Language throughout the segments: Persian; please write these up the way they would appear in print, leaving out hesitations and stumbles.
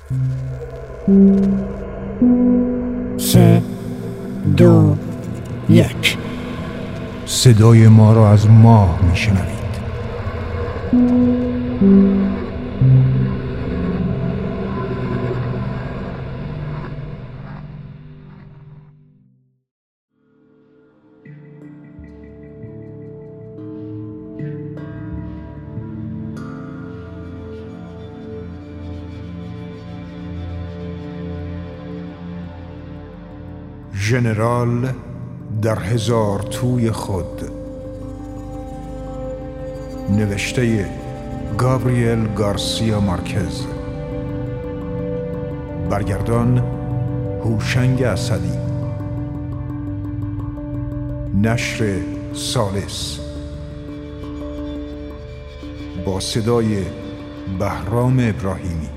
3 2 1. صدای ما را از ماه میشنوید. ژنرال در هزار توی خود، نوشته گابریل گارسیا مارکز، برگردان هوشنگ اسدی، نشر سالس، با صدای بهرام ابراهیمی.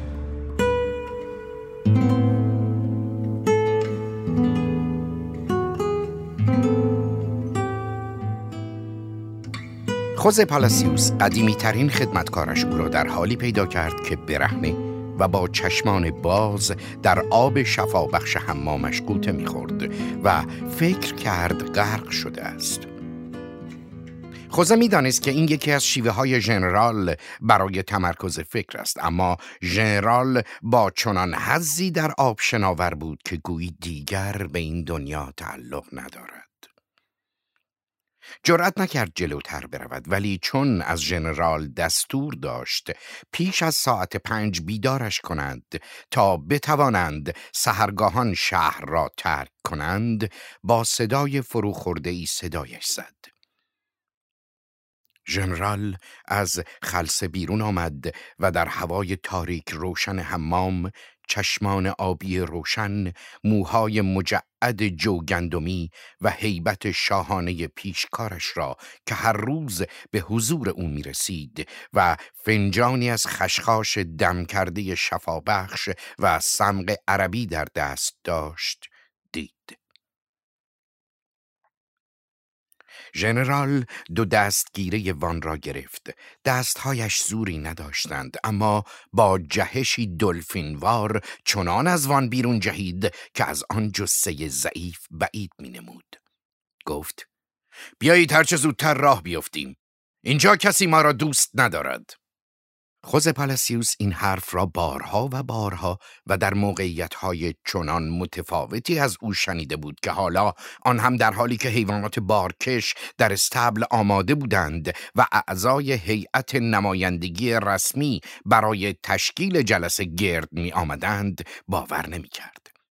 خوزه پالاسیوس قدیمی ترین خدمتکارش او را در حالی پیدا کرد که برهنه و با چشمان باز در آب شفابخش حمامش غوطه می‌خورد و فکر کرد غرق شده است. خوزه می‌دانست که این یکی از شیوه‌های ژنرال برای تمرکز فکر است، اما ژنرال با چنان حظی در آب شناور بود که گویی دیگر به این دنیا تعلق ندارد. جرأت نکرد جلوتر برود، ولی چون از ژنرال دستور داشت پیش از ساعت 5 بیدارش کنند تا بتوانند سحرگاهان شهر را ترک کنند، با صدای فروخورده‌ای صدایش زد. ژنرال از خلسه بیرون آمد و در هوای تاریک روشن حمام، چشمان آبی روشن، موهای مجعد جوگندمی و هیبت شاهانه پیشکارش را که هر روز به حضور او می رسید و فنجانی از خشخاش دم کرده شفابخش و سمق عربی در دست داشت دید. ژنرال 2 دستگیره وان را گرفت. دستهایش زوری نداشتند، اما با جهشی دلفینوار چنان از وان بیرون جهید که از آن جثه ضعیف بعید می نمود. گفت: بیایید هرچه زودتر راه بیفتیم. اینجا کسی ما را دوست ندارد. خوزه پالاسیوس این حرف را بارها و بارها و در موقعیت‌های چنان متفاوتی از او شنیده بود که حالا آن هم در حالی که حیوانات بارکش در استبل آماده بودند و اعضای هیئت نمایندگی رسمی برای تشکیل جلسه گرد می آمدند باور نمی کرد.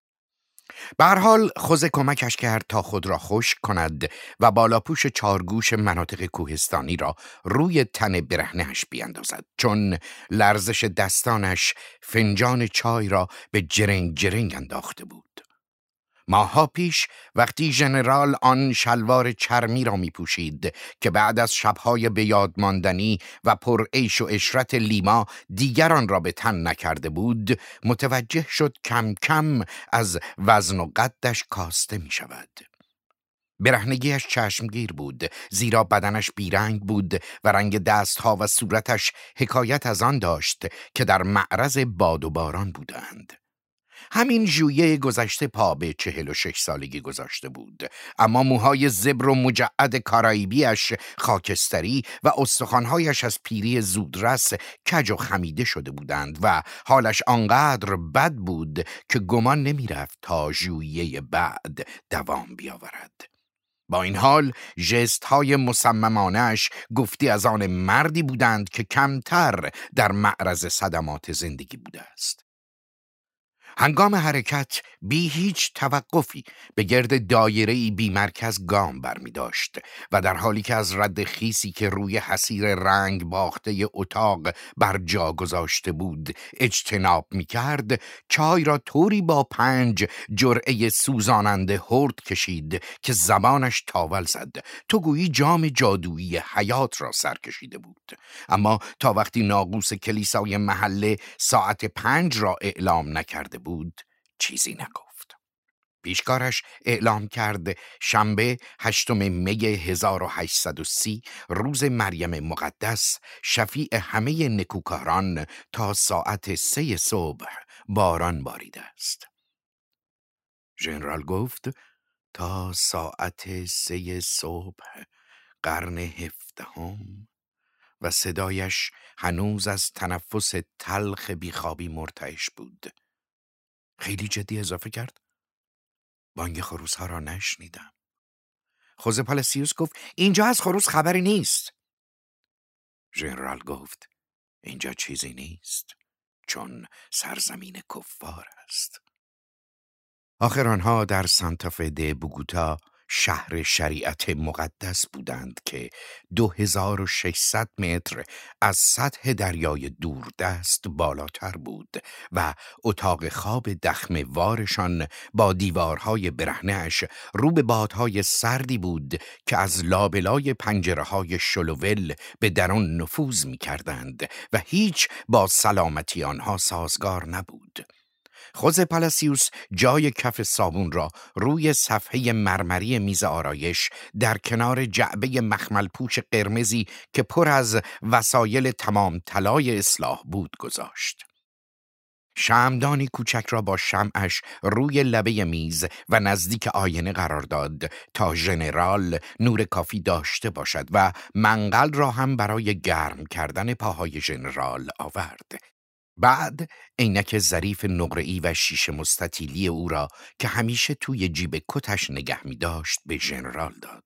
به هر حال خوزه کمکش کرد تا خود را خشک کند و بالاپوش 4 گوش مناطق کوهستانی را روی تن برهنه‌اش بیاندازد، چون لرزش دستانش فنجان چای را به جرنگ جرنگ انداخته بود. ماها پیش وقتی ژنرال آن شلوار چرمی را می پوشید که بعد از شبهای به یاد ماندنی و پر عیش و عشرت لیما دیگران را به تن نکرده بود، متوجه شد کم کم از وزن و قدش کاسته می شود. برهنگیش چشمگیر بود، زیرا بدنش بیرنگ بود و رنگ دستها و صورتش حکایت از آن داشت که در معرض باد و باران بودند. همین ژوئیه گذشته پا به 46 سالگی گذاشته بود، اما موهای زبر و مجعد کارائیبیش خاکستری و استخوانهایش از پیری زودرس کج و خمیده شده بودند و حالش آنقدر بد بود که گمان نمی رفت تا ژوئیه بعد دوام بیاورد. با این حال ژست‌های مصممانه‌اش گفتی از آن مردی بودند که کمتر در معرض صدمات زندگی بوده است. هنگام حرکت بی هیچ توقفی به گرد دایره‌ای بی مرکز گام برمی داشت و در حالی که از رد خیسی که روی حصیر رنگ باخته اتاق بر جا گذاشته بود اجتناب می کرد، چای را طوری با 5 جرعه سوزاننده هرد کشید که زبانش تاول زد، تو گویی جام جادویی حیات را سر کشیده بود. اما تا وقتی ناقوس کلیسای محله ساعت 5 را اعلام نکرده بود چیزی نگفت. پیشکارش اعلام کرد شنبه 8 می 1830 روز مریم مقدس، شفیع همه نکوکاران، تا ساعت 3 صبح باران باریده است. ژنرال گفت تا ساعت 3 صبح قرن 17 و صدایش هنوز از تنفس تلخ بیخوابی مرتعش بود. خیلی جدی اضافه کرد بانگ خروس‌ها را نشنیدم. خوزه پالاسیوس گفت اینجا از خروس خبری نیست. ژنرال گفت اینجا چیزی نیست، چون سرزمین کفار است. آخر آنها در سانتافه د بوگوتا، شهر شریعت مقدس بودند که 2600 متر از سطح دریای دوردست بالاتر بود و اتاق خواب دخمه وارشان با دیوارهای برهنه‌اش رو به بادهای سردی بود که از لابلای پنجره‌های شلوول به درون نفوذ می‌کردند و هیچ با سلامتی آنها سازگار نبود. خوزه پالاسیوس جای کف صابون را روی صفحه مرمری میز آرایش در کنار جعبه مخمل پوش قرمزی که پر از وسایل تمام طلای اصلاح بود گذاشت. شمعدانی کوچک را با شمعش روی لبه میز و نزدیک آینه قرار داد تا ژنرال نور کافی داشته باشد و منقل را هم برای گرم کردن پاهای ژنرال آورد. بعد عینک ظریف نقره‌ای و شیشه مستطیلی او را که همیشه توی جیب کتش نگه می داشت به ژنرال داد.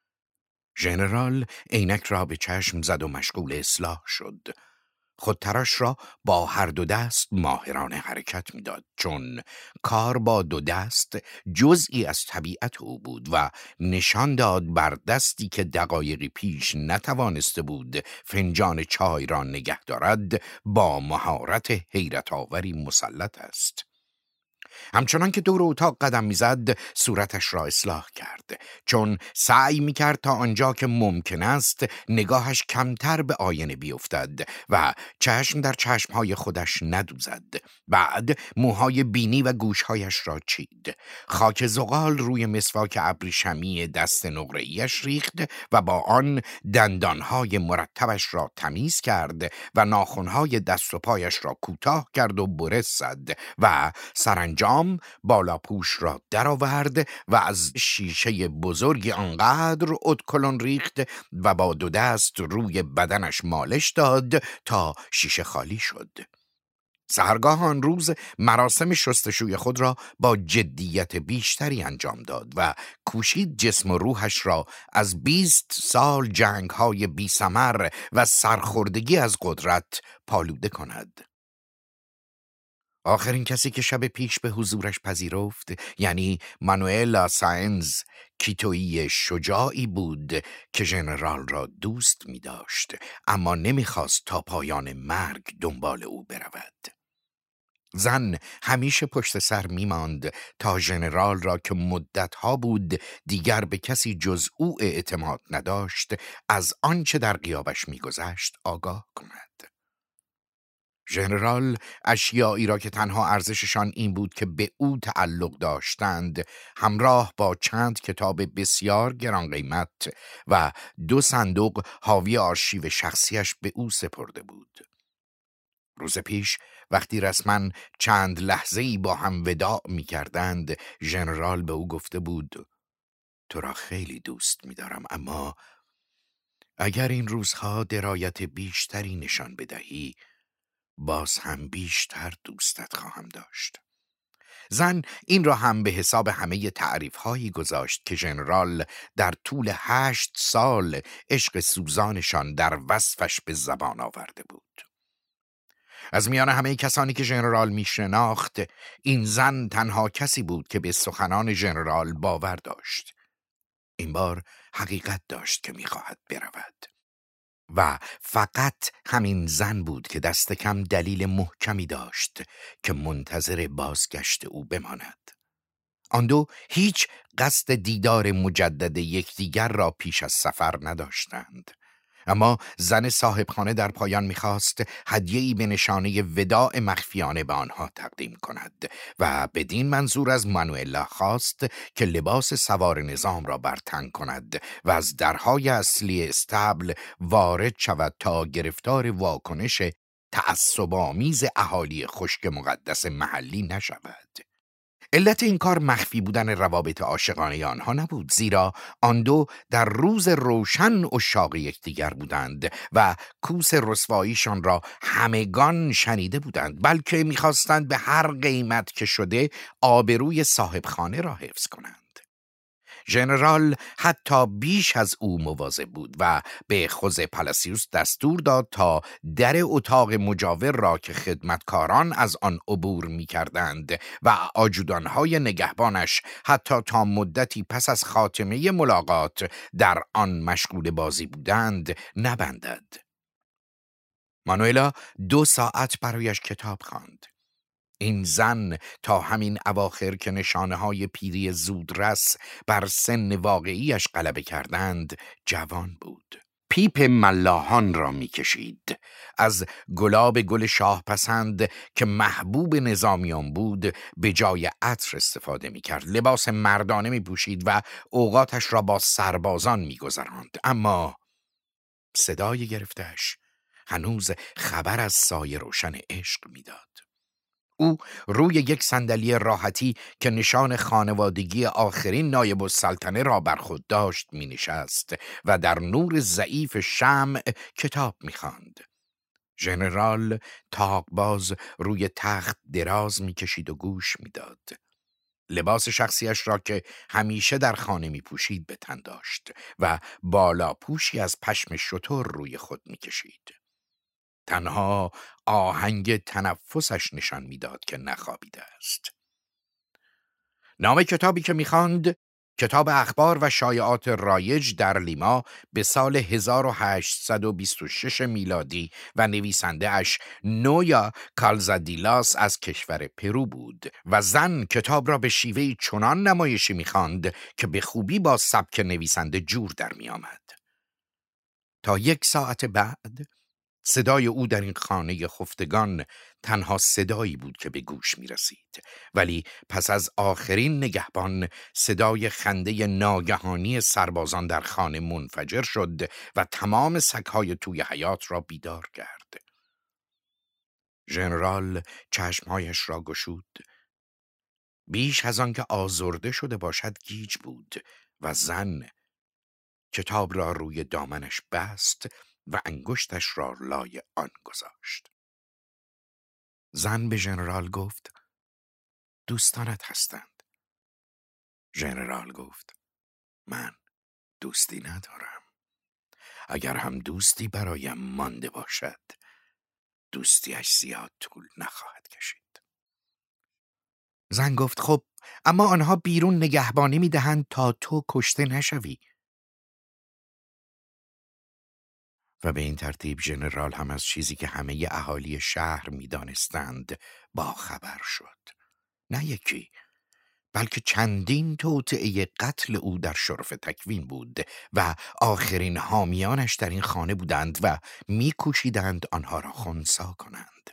ژنرال عینک را به چشم زد و مشغول اصلاح شد. خودتراش را با هر دو دست ماهرانه حرکت میداد، چون کار با دو دست جزئی از طبیعت او بود و نشان داد بر دستی که دقایقی پیش نتوانسته بود فنجان چای را نگه دارد با مهارت حیرت آوری مسلط است. همچنان که دور اتاق قدم میزد صورتش را اصلاح کرد، چون سعی میکرد تا آنجا که ممکن است نگاهش کمتر به آینه بیفتد و چشم در چشمهای خودش ندوزد. بعد موهای بینی و گوشهایش را چید، خاک زغال روی مسواک ابریشمی دست نقره‌ایش ریخت و با آن دندانهای مرتبش را تمیز کرد و ناخنهای دست و پایش را کوتاه کرد و برس زد و سرانجام بالاپوش را درآورد و از شیشه بزرگی آنقدر ادکلن ریخت و با دو دست روی بدنش مالش داد تا شیشه خالی شد. سحرگاه آن روز مراسم شستشوی خود را با جدیت بیشتری انجام داد و کوشید جسم و روحش را از 20 سال جنگ‌های بی‌ثمر و سرخوردگی از قدرت پالوده کند. آخرین کسی که شب پیش به حضورش پذیرفت، یعنی مانوئلا ساینز کیتویی شجاعی بود که ژنرال را دوست می داشت، اما نمی خواست تا پایان مرگ دنبال او برود. زن همیشه پشت سر می ماند تا ژنرال را که مدتها بود دیگر به کسی جز او اعتماد نداشت از آنچه در غیابش می گذشت آگاه کند. ژنرال اشیایی را که تنها ارزششان این بود که به او تعلق داشتند همراه با چند کتاب بسیار گران قیمت و 2 صندوق حاوی آرشیو شخصیش به او سپرده بود. روز پیش وقتی رسما چند لحظه‌ای با هم وداع می کردند، ژنرال به او گفته بود تو را خیلی دوست می دارم، اما اگر این روزها درایت بیشتری نشان بدهی باز هم بیشتر دوستت خواهم داشت. زن این را هم به حساب همه تعریف‌هایی گذاشت که ژنرال در طول 8 سال عشق سوزانشان در وصفش به زبان آورده بود. از میان همه کسانی که ژنرال می شناخت، این زن تنها کسی بود که به سخنان ژنرال باور داشت. این بار حقیقت داشت که می خواهد برود. و فقط همین زن بود که دست کم دلیل محکمی داشت که منتظر بازگشت او بماند. آن دو هیچ قصد دیدار مجدد یکدیگر را پیش از سفر نداشتند، اما زن صاحبخانه در پایان می‌خواست هدیه‌ای به نشانه وداع مخفیانه به آنها تقدیم کند و بدین منظور از مانوئلا خواست که لباس سوار نظام را بر تن کند و از درهای اصلی استبل وارد شود تا گرفتار واکنش تعصب‌آمیز اهالی خشک مقدس محلی نشود. علت این کار مخفی بودن روابط عاشقانه آنها نبود، زیرا آن دو در روز روشن عشاق یکدیگر بودند و کوس رسواییشان را همگان شنیده بودند، بلکه می‌خواستند به هر قیمت که شده آبروی صاحب خانه را حفظ کنند. ژنرال حتی بیش از او مواظب بود و به خوزه پالاسیوس دستور داد تا در اتاق مجاور را که خدمتکاران از آن عبور می کردند و آجودانهای نگهبانش حتی تا مدتی پس از خاتمه ملاقات در آن مشغول بازی بودند نبندد. مانوئلا 2 ساعت برایش کتاب خواند. این زن تا همین اواخر که نشانه‌های پیری زودرس بر سن واقعیش غلبه کردند جوان بود. پیپ ملاحان را می‌کشید. از گلاب گل شاه پسند که محبوب نظامیان بود به جای عطر استفاده می‌کرد. لباس مردانه می‌پوشید و اوقاتش را با سربازان می‌گذراند. اما صدای گرفته‌اش هنوز خبر از سایه روشن عشق می‌داد. او روی یک صندلی راحتی که نشان خانوادگی آخرین نایب السلطنه را بر خود داشت می نشست و در نور ضعیف شمع کتاب می خواند. ژنرال تاقباز روی تخت دراز می کشید و گوش می داد. لباس شخصیش را که همیشه در خانه می پوشید به تن داشت و بالا پوشی از پشم شتر روی خود می کشید. تنها آهنگ تنفسش نشان میداد که نخوابیده است. نام کتابی که می‌خواند کتاب اخبار و شایعات رایج در لیما به سال 1826 میلادی و نویسنده اش نویا کالزادیلاس از کشور پرو بود و زن کتاب را به شیوه چنان نمایشی می‌خواند که به خوبی با سبک نویسنده جور در می‌آمد. تا 1 ساعت بعد صدای او در این خانه خفتگان تنها صدایی بود که به گوش می رسید. ولی پس از آخرین نگهبان صدای خنده ناگهانی سربازان در خانه منفجر شد و تمام سگ‌های توی حیاط را بیدار کرد. ژنرال چشمهایش را گشود. بیش از آن که آزرده شده باشد گیج بود و زن کتاب را روی دامنش بست و انگشتش را لای آن گذاشت. زن به ژنرال گفت دوستانت هستند. ژنرال گفت من دوستی ندارم. اگر هم دوستی برایم مانده باشد دوستیش زیاد طول نخواهد کشید. زن گفت خب اما آنها بیرون نگهبانی می‌دهند تا تو کشته نشوی. و به این ترتیب ژنرال هم از چیزی که همه اهالی شهر می‌دانستند با خبر شد. نه یکی بلکه چندین توطئه قتل او در شرف تکوین بود و آخرین حامیانش در این خانه بودند و می‌کوشیدند آنها را خنثی کنند.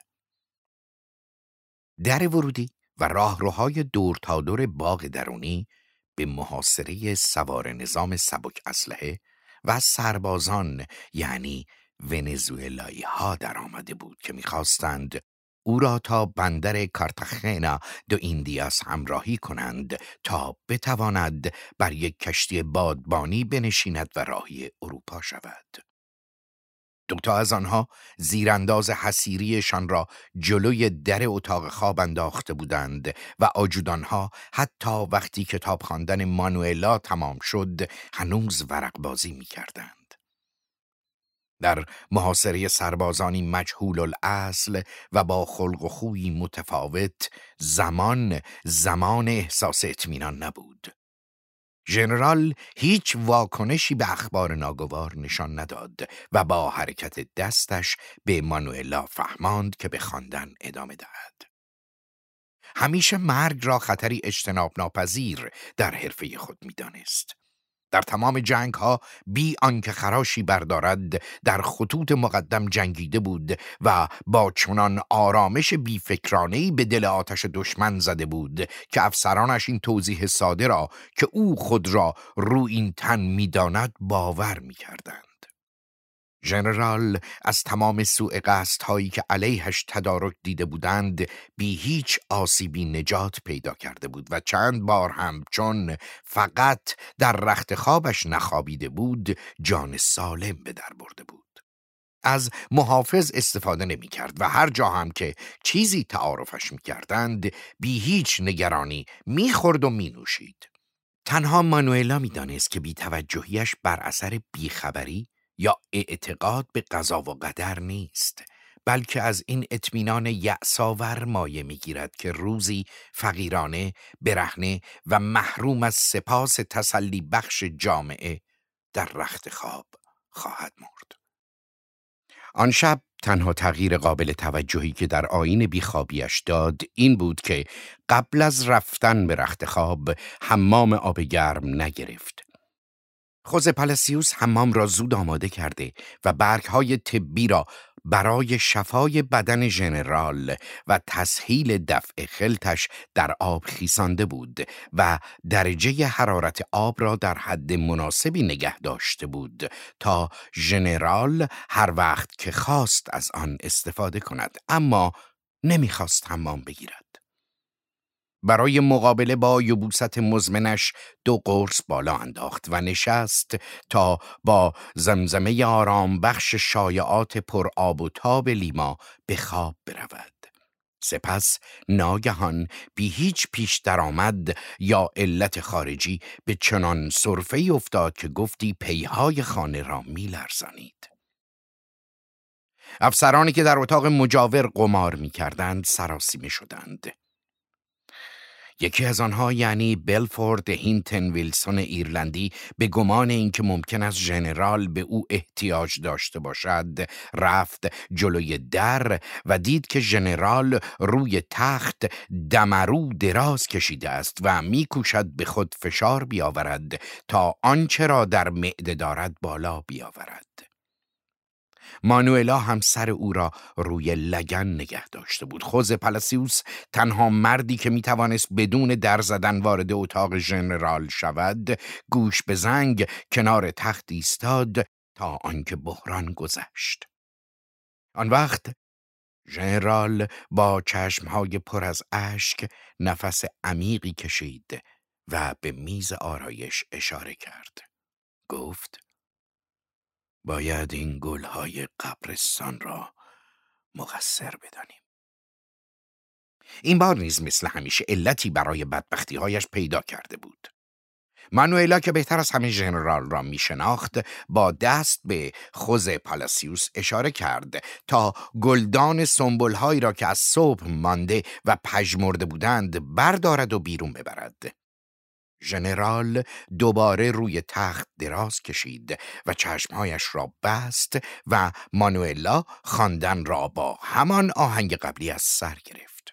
در ورودی و راهروهای دور تا دور باغ درونی به محاصره سوار نظام سبک اسلحه و سربازان یعنی ونزوئلایی ها در آمده بود که می‌خواستند او را تا بندر کارتاخنا دو ایندیاس همراهی کنند تا بتواند بر یک کشتی بادبانی بنشیند و راهی اروپا شود. 2 از آنها زیرانداز حصیریشان را جلوی در اتاق خواب انداخته بودند و آجودانها حتی وقتی کتاب خواندن مانوئلا تمام شد هنوز ورق بازی می کردند. در محاصره سربازانی مجهول الاصل و با خلق و خویی متفاوت زمان احساس اطمینان نبود. ژنرال هیچ واکنشی به اخبار ناگوار نشان نداد و با حرکت دستش به مانوئلا فهماند که به خواندن ادامه دهد. همیشه مرگ را خطری اجتناب ناپذیر در حرفه خود می‌دانست. در تمام جنگ‌ها بی آنکه خراشی بردارد در خطوط مقدم جنگیده بود و با چنان آرامش بیفکرانه‌ای به دل آتش دشمن زده بود که افسرانش این توضیح ساده را که او خود را رو این تن می‌داند باور می‌کردند. ژنرال از تمام سوء قصدهایی که علیهش تدارک دیده بودند بی هیچ آسیبی نجات پیدا کرده بود و چند بار هم چون فقط در رخت خوابش نخوابیده بود جان سالم به در برده بود. از محافظ استفاده نمی کرد و هر جا هم که چیزی تعارفش می کردند بی هیچ نگرانی می خورد و می نوشید. تنها مانوئلا می دانست که بی توجهیش بر اثر بیخبری یا اعتقاد به قضا و قدر نیست، بلکه از این اطمینان یأس‌آور مایه می‌گیرد که روزی فقیرانه، برهنه و محروم از سپاس تسلی بخش جامعه در رخت خواب خواهد مرد. آن شب تنها تغییر قابل توجهی که در آیین بیخوابیش داد این بود که قبل از رفتن به رخت خواب حمام آب گرم نگرفت. خوزه پالاسیوس حمام را زود آماده کرده و برگ‌های طبی را برای شفای بدن ژنرال و تسهیل دفع خلطش در آب خیسانده بود و درجه حرارت آب را در حد مناسبی نگه داشته بود تا ژنرال هر وقت که خواست از آن استفاده کند، اما نمیخواست حمام بگیرد. برای مقابله با یبوست مزمنش 2 قرص بالا انداخت و نشست تا با زمزمه آرام بخش شایعات پر آب و تاب لیما به خواب برود. سپس ناگهان بی هیچ پیش درآمد یا علت خارجی به چنان سرفه‌ای افتاد که گفتی پیهای خانه را می لرزانید. افسرانی که در اتاق مجاور قمار می کردند سراسیمه شدند. یکی از آنها یعنی بلفورد هینتن ویلسون ایرلندی به گمان اینکه ممکن است ژنرال به او احتیاج داشته باشد رفت جلوی در و دید که ژنرال روی تخت دمرو دراز کشیده است و میکوشد به خود فشار بیاورد تا آنچه را در معده دارد بالا بیاورد. مانوئلا هم سر او را روی لگن نگه داشته بود. خوزه پالاسیوس تنها مردی که میتوانست بدون در زدن وارد اتاق ژنرال شود، گوش به زنگ کنار تخت ایستاد تا آنکه بحران گذشت. آن وقت ژنرال با چشمهای پر از اشک نفس عمیقی کشید و به میز آرایش اشاره کرد. گفت: باید این گلهای قبرستان را مقصر بدانیم. این بار نیز مثل همیشه علتی برای بدبختی‌هایش پیدا کرده بود. مانوئلا که بهتر از همه ژنرال را می شناخت با دست به خوزه پالاسیوس اشاره کرد تا گلدان سنبل‌هایی را که از صبح مانده و پژمرده بودند بردارد و بیرون ببرد. ژنرال دوباره روی تخت دراز کشید و چشمهایش را بست و مانوئلا خواندن را با همان آهنگ قبلی از سر گرفت.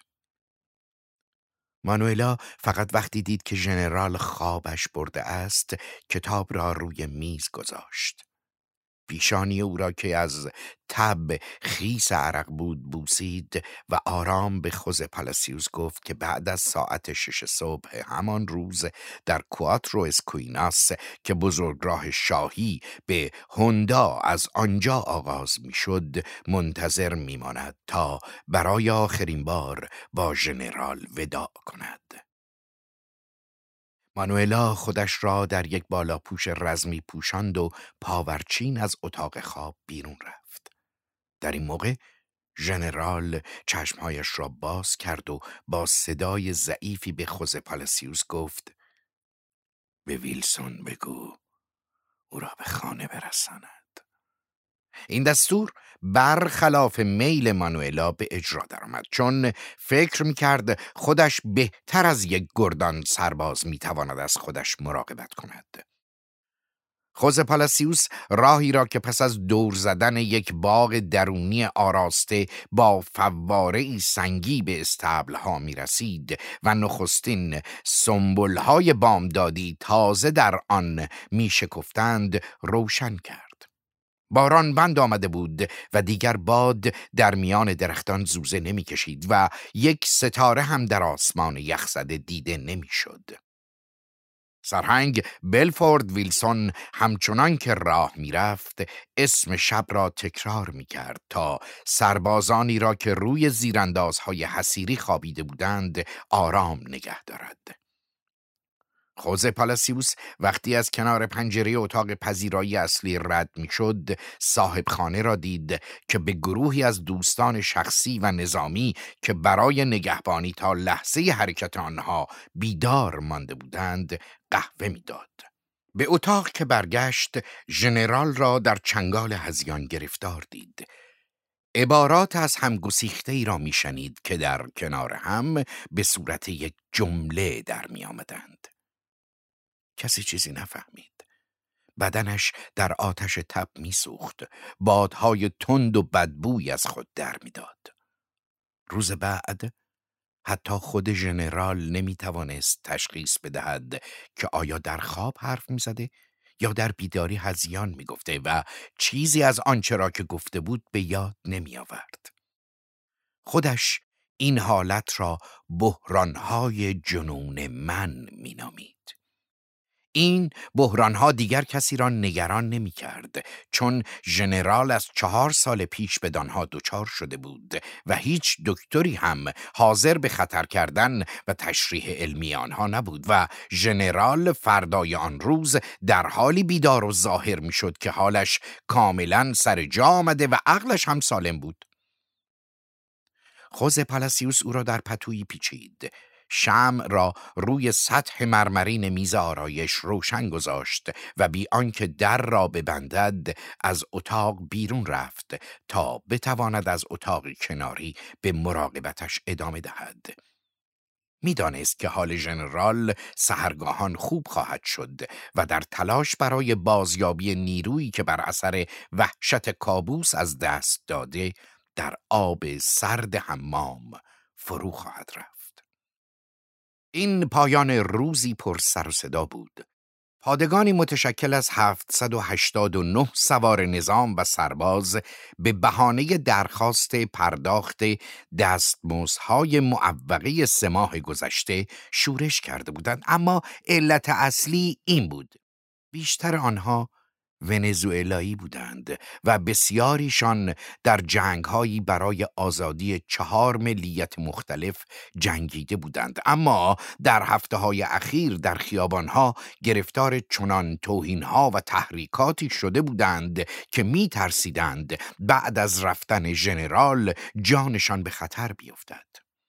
مانوئلا فقط وقتی دید که ژنرال خوابش برده است کتاب را روی میز گذاشت. پیشانی او را که از تب خیس عرق بود بوسید و آرام به خوزه پالاسیوس گفت که بعد از ساعت 6 صبح همان روز در کواترو اسکویناس که بزرگراه شاهی به هوندا از آنجا آغاز میشد منتظر میماند تا برای آخرین بار با ژنرال وداع کند. مانوئلا خودش را در یک بالاپوش رزمی پوشاند و پاورچین از اتاق خواب بیرون رفت. در این موقع ژنرال چشمهایش را باز کرد و با صدای ضعیفی به خوزه پالاسیوس گفت: به ویلسون بگو او را به خانه برساند. این دستور برخلاف میل مانوئلا به اجرا درآمد، چون فکر می‌کرد خودش بهتر از یک گردان سرباز می‌تواند از خودش مراقبت کند. خوزه پالاسیوس راهی را که پس از دور زدن یک باغ درونی آراسته با فواره‌ای سنگی به استبل‌ها می‌رسید و نخستین سنبل‌های بامدادی تازه در آن می‌شکفتند روشن کرد. باران بند آمده بود و دیگر باد در میان درختان زوزه نمی کشید و یک ستاره هم در آسمان یخزده دیده نمی شد. سرهنگ بلفورد ویلسون همچنان که راه میرفت اسم شب را تکرار میکرد تا سربازانی را که روی زیراندازهای حصیری خوابیده بودند آرام نگه دارد. خوزه پالاسیوس وقتی از کنار پنجره اتاق پذیرایی اصلی رد میشد، صاحب خانه را دید که به گروهی از دوستان شخصی و نظامی که برای نگهبانی تا لحظه حرکت آنها بیدار مانده بودند قهوه میداد. به اتاق که برگشت، ژنرال را در چنگال هذیان گرفتار دید. عبارات از هم گسیخته ای را میشنید که در کنار هم به صورت یک جمله در می آمدند. کسی چیزی نفهمید. بدنش در آتش تب میسوخت. بادهای تند و بدبوی از خود در میداد. روز بعد حتی خود ژنرال نمیتوانست تشخیص بدهد که آیا در خواب حرف میزده یا در بیداری هذیان میگفته و چیزی از آنچه را که گفته بود به یاد نمیآورد. خودش این حالت را بحرانهای جنون من مینامید. این بحرانها دیگر کسی را نگران نمی کرد، چون ژنرال از 4 سال پیش به آنها دچار شده بود و هیچ دکتری هم حاضر به خطر کردن و تشریح علمی آنها نبود و ژنرال فردای آن روز در حالی بیدار و ظاهر می شد که حالش کاملا سر جا آمده و عقلش هم سالم بود. خوزه پالاسیوس او را در پتویی پیچید. شمع را روی سطح مرمرین میز آرایش روشن گذاشت و بی آنکه در را ببندد از اتاق بیرون رفت تا بتواند از اتاق کناری به مراقبتش ادامه دهد. میدانست که حال ژنرال سحرگاهان خوب خواهد شد و در تلاش برای بازیابی نیرویی که بر اثر وحشت کابوس از دست داده در آب سرد حمام فرو خواهد رفت. این پایان روزی پر سر و صدا بود. پادگانی متشکل از 789 سوار نظام و سرباز به بهانه درخواست پرداخت دستمزدهای معوقه 3 ماه گذشته شورش کرده بودند، اما علت اصلی این بود: بیشتر آنها ونزوئلایی بودند و بسیاریشان در جنگ‌هایی برای آزادی 4 ملیت مختلف جنگیده بودند، اما در هفته‌های اخیر در خیابان‌ها گرفتار چنان توهین‌ها و تحریکاتی شده بودند که می‌ترسیدند بعد از رفتن ژنرال جانشان به خطر بیفتد.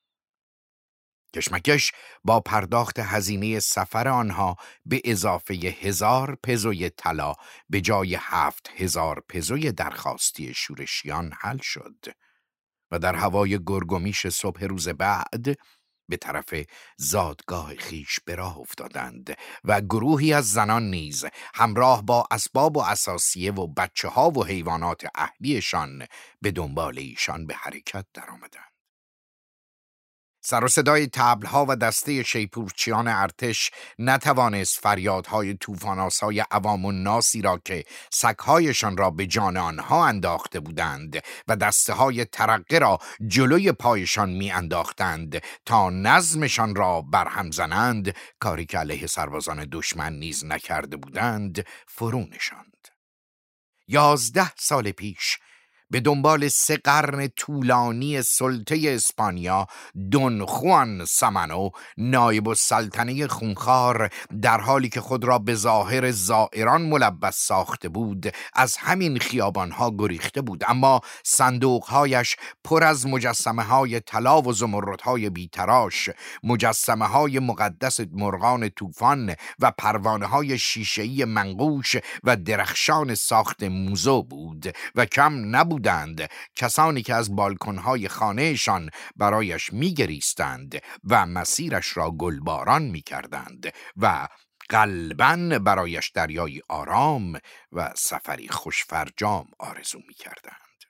کشمکش با پرداخت هزینه سفر آنها به اضافه 1000 پزوی طلا به جای 7000 پزوی درخواستی شورشیان حل شد و در هوای گرگومیش صبح روز بعد به طرف زادگاه خیش به راه افتادند و گروهی از زنان نیز همراه با اسباب و اساسیه و بچه‌ها و حیوانات اهلیشان به دنبال ایشان به حرکت درآمدند. سر و صدای طبل‌ها و دسته شیپورچیان ارتش نتوانست فریادهای طوفان‌آسای عوام الناسی را که سگ‌هایشان را به جان آنها انداخته بودند و دسته‌های ترقه را جلوی پایشان می‌انداختند تا نظمشان را برهم زنند، کاری که علیه سربازان دشمن نیز نکرده بودند، فرو نشاند. 11 سال پیش به دنبال 3 قرن طولانی سلطه اسپانیا، دون خوان سامانو، نایب السلطنه خونخوار، در حالی که خود را به ظاهر زائران ملبس ساخته بود، از همین خیابانها گریخته بود، اما صندوقهایش پر از مجسمه‌های طلا و زمردهای بیتراش، مجسمه‌های مقدس مرغان طوفان و پروانه‌های شیشه‌ای منقوش و درخشان ساخت موزو بود و کم نبود کسانی که از بالکن‌های خانه‌شان برایش می‌گریستند و مسیرش را گلباران می‌کردند و قلباً برایش دریای آرام و سفری خوشفرجام آرزو می‌کردند.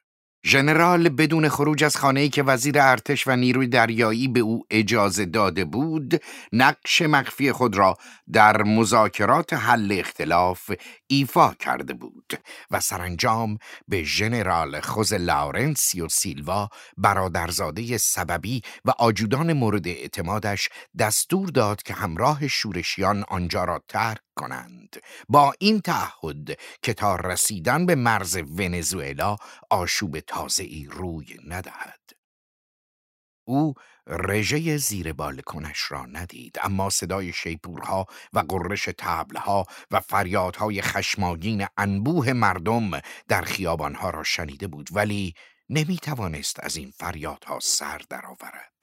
ژنرال بدون خروج از خانه‌ای که وزیر ارتش و نیروی دریایی به او اجازه داده بود، نقش مخفی خود را در مذاکرات حل اختلاف ایفا کرده بود و سرانجام به ژنرال خوزه لاورنسیو سیلوا، برادرزاده سببی و آجودان مورد اعتمادش، دستور داد که همراه شورشیان آنجا را ترک کنند، با این تعهد که تا رسیدن به مرز ونزوئلا آشوب تازه‌ای روی ندهد. او رژه زیر بالکنش را ندید، اما صدای شیپورها و قررش طبلها و فریادهای خشمگین انبوه مردم در خیابانها را شنیده بود، ولی نمیتوانست از این فریادها سر درآورد.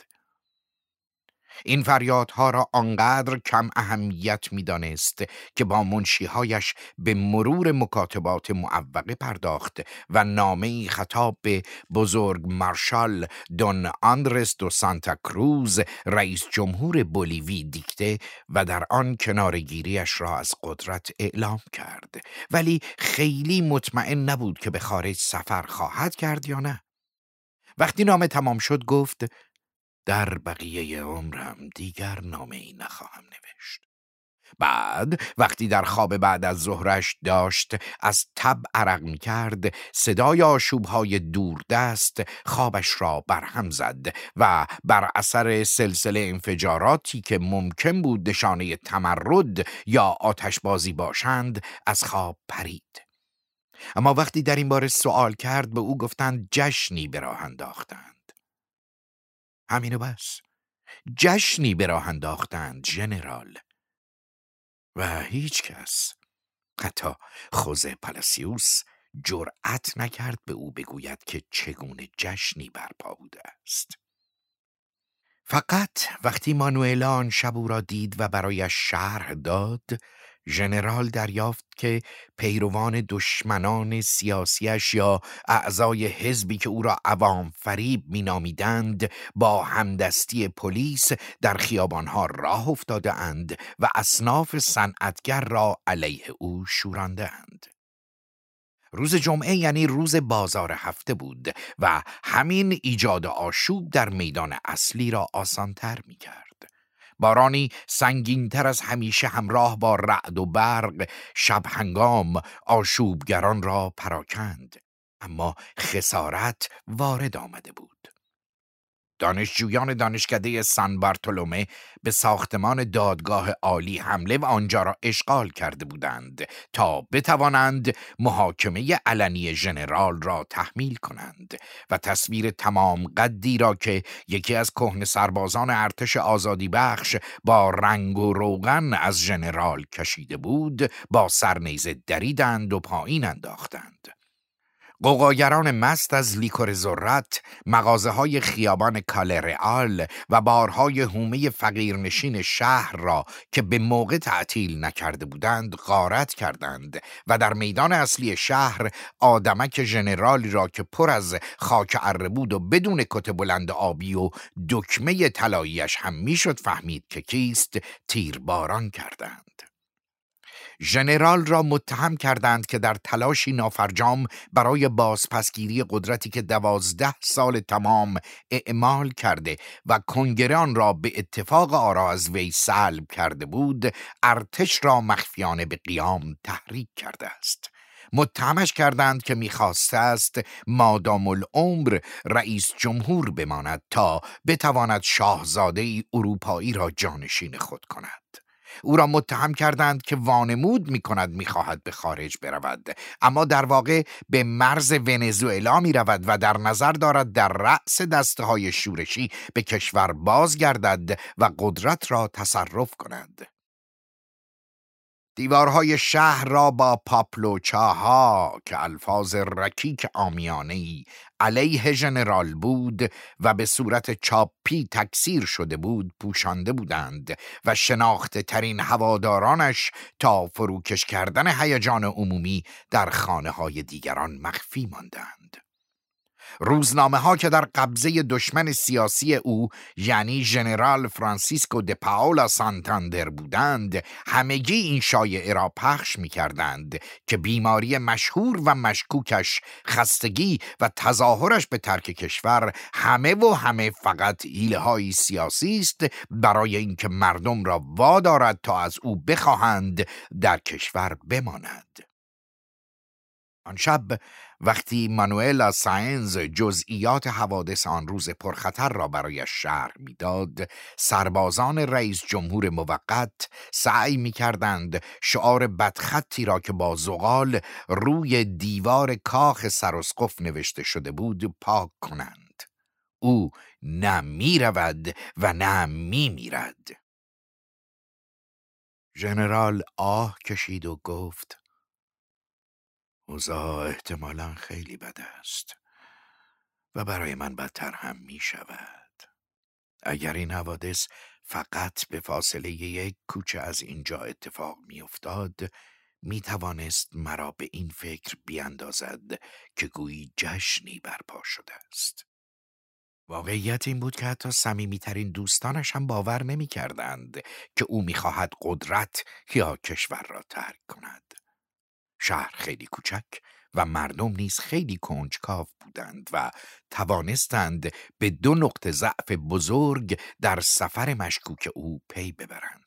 این فریادها را آنقدر کم اهمیت می‌دانست که با منشیهایش به مرور مکاتبات معوقه پرداخت و نامه‌ای خطاب به بزرگ مارشال دون آندرس دو سانتا کروز، رئیس جمهور بولیوی، دیکته و در آن کنارگیریش را از قدرت اعلام کرد، ولی خیلی مطمئن نبود که به خارج سفر خواهد کرد یا نه. وقتی نامه تمام شد گفت: در بقیه عمرم دیگر نامه‌ای نخواهم نوشت. بعد وقتی در خواب بعد از ظهرش داشت از تب عرق می کرد، صدای آشوب‌های دوردست خوابش را برهم زد و بر اثر سلسله انفجاراتی که ممکن بود نشانه تمرد یا آتشبازی باشند از خواب پرید. اما وقتی در این باره سوال کرد به او گفتند جشنی به راه انداختند. همین و بس. جشنی به راه انداختند ژنرال. و هیچ کس، حتی خوزه پالاسیوس، جرأت نکرد به او بگوید که چگونه جشنی برپا بوده است. فقط وقتی مانوئلا آن شب او را دید و برایش شرح داد، ژنرال دریافت که پیروان دشمنان سیاسیش یا اعضای حزبی که او را عوام فریب می‌نامیدند با همدستی پلیس در خیابانها راه افتاده اند و اصناف صنعتگر را علیه او شورانده اند. روز جمعه یعنی روز بازار هفته بود و همین ایجاد آشوب در میدان اصلی را آسان‌تر می‌کرد. بارانی سنگین‌تر از همیشه همراه با رعد و برق شب هنگام آشوبگران را پراکند، اما خسارت وارد آمده بود. دانشجویان دانشکده سان بارتولومه به ساختمان دادگاه عالی حمله و آنجا را اشغال کرده بودند تا بتوانند محاکمه علنی ژنرال را تحمیل کنند و تصویر تمام قدی را که یکی از کهنه سربازان ارتش آزادی بخش با رنگ و روغن از ژنرال کشیده بود با سرنیزه دریدند و پایین انداختند. قوقاگران مست از لیکور ذرت، مغازه‌های خیابان کالرئال و بارهای حومه فقیرنشین شهر را که به موقع تعطیل نکرده بودند غارت کردند و در میدان اصلی شهر آدمک ژنرالی را که پر از خاک اره بود و بدون کت بلند آبی و دکمه طلایی‌اش هم میشد فهمید که کیست، تیرباران کردند. ژنرال را متهم کردند که در تلاشی نافرجام برای بازپسگیری قدرتی که 12 سال تمام اعمال کرده و کنگره آن را به اتفاق آرا از وی سلب کرده بود، ارتش را مخفیانه به قیام تحریک کرده است. متهمش کردند که می‌خواسته است مادام العمر رئیس جمهور بماند تا بتواند شاهزاده اروپایی را جانشین خود کند. او را متهم کردند که وانمود می‌کند می‌خواهد به خارج برود، اما در واقع به مرز ونزوئلا می‌رود و در نظر دارد در رأس دسته‌های شورشی به کشور بازگردد و قدرت را تصرف کند. دیوارهای شهر را با پاپلوچاها که الفاظ رکیک عامیانه‌ای علیه ژنرال بود و به صورت چاپی تکثیر شده بود پوشانده بودند و شناخته ترین هوادارانش تا فروکش کردن هیجان عمومی در خانه‌های دیگران مخفی ماندند. روزنامه ها که در قبضه دشمن سیاسی او یعنی ژنرال فرانسیسکو د پاولا سانتاندر بودند، همگی این شایعه را پخش می کردند که بیماری مشهور و مشکوکش، خستگی و تظاهرش به ترک کشور همه فقط حیله‌های سیاسی است برای اینکه مردم را وادارد تا از او بخواهند در کشور بماند. آن شب وقتی مانوئلا ساینز جزئیات حوادث آن روز پرخطر را برایش شرح میداد، سربازان رئیس جمهور موقت سعی می‌کردند شعار بدخطی را که با زغال روی دیوار کاخ سراسقف نوشته شده بود پاک کنند. او نه می‌رود و نه می‌میرد. ژنرال آه کشید و گفت: اوضاع احتمالاً خیلی بد است و برای من بدتر هم می شود. اگر این حوادث فقط به فاصله 1 کوچه از اینجا اتفاق می افتاد، می توانست مرا به این فکر بیاندازد که گویی جشنی برپا شده است. واقعیت این بود که حتی صمیمی‌ترین دوستانش هم باور نمی کردند که او می خواهد قدرت یا کشور را ترک کند. شهر خیلی کوچک و مردم نیز خیلی کنجکاو بودند و توانستند به 2 نقطه ضعف بزرگ در سفر مشکوک او پی ببرند.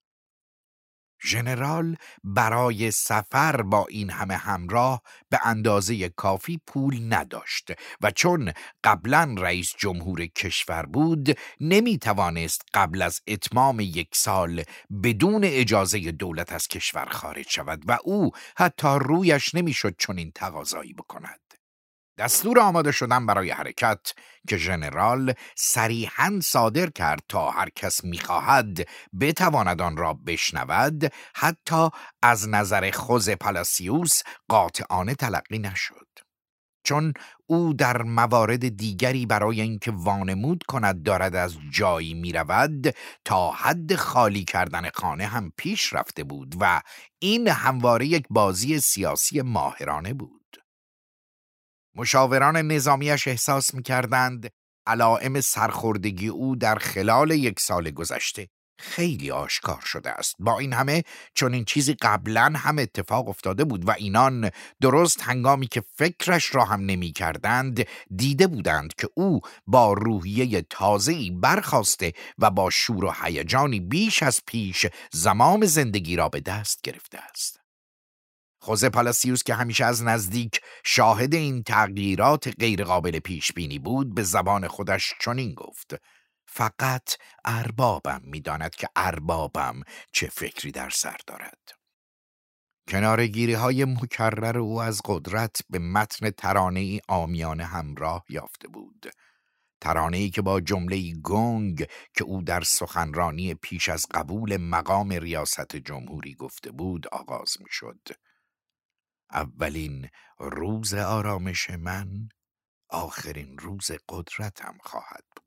ژنرال برای سفر با این همه همراه به اندازه کافی پول نداشت و چون قبلا رئیس جمهور کشور بود نمی توانست قبل از اتمام 1 سال بدون اجازه دولت از کشور خارج شود و او حتی رویش نمی شد چنین تقاضایی بکند. دستور آماده شدن برای حرکت که ژنرال صریحاً صادر کرد تا هر کس می‌خواهد بتواند آن را بشنود، حتی از نظر خوزه پالاسیوس قاطعانه تلقی نشد. چون او در موارد دیگری برای اینکه وانمود کند دارد از جایی می‌رود تا حد خالی کردن خانه هم پیش رفته بود و این همواره یک بازی سیاسی ماهرانه بود. مشاوران نظامیش احساس می‌کردند علائم سرخوردگی او در خلال 1 سال گذشته خیلی آشکار شده است. با این همه چون این چیزی قبلا هم اتفاق افتاده بود و اینان درست هنگامی که فکرش را هم نمی‌کردند دیده بودند که او با روحیه تازه‌ای برخاسته و با شور و هیجانی بیش از پیش زمام زندگی را به دست گرفته است. خوزه پالاسیوس که همیشه از نزدیک شاهد این تغییرات غیرقابل پیش بینی بود به زبان خودش چنین گفت: فقط اربابم می‌داند که اربابم چه فکری در سر دارد. کناره‌گیری‌های مکرر او از قدرت به متن ترانه‌ای عامیانه همراه یافته بود. ترانه‌ای که با جمله‌ای گنگ که او در سخنرانی پیش از قبول مقام ریاست جمهوری گفته بود آغاز می‌شد: اولین روز آرامش من آخرین روز قدرتم خواهد بود.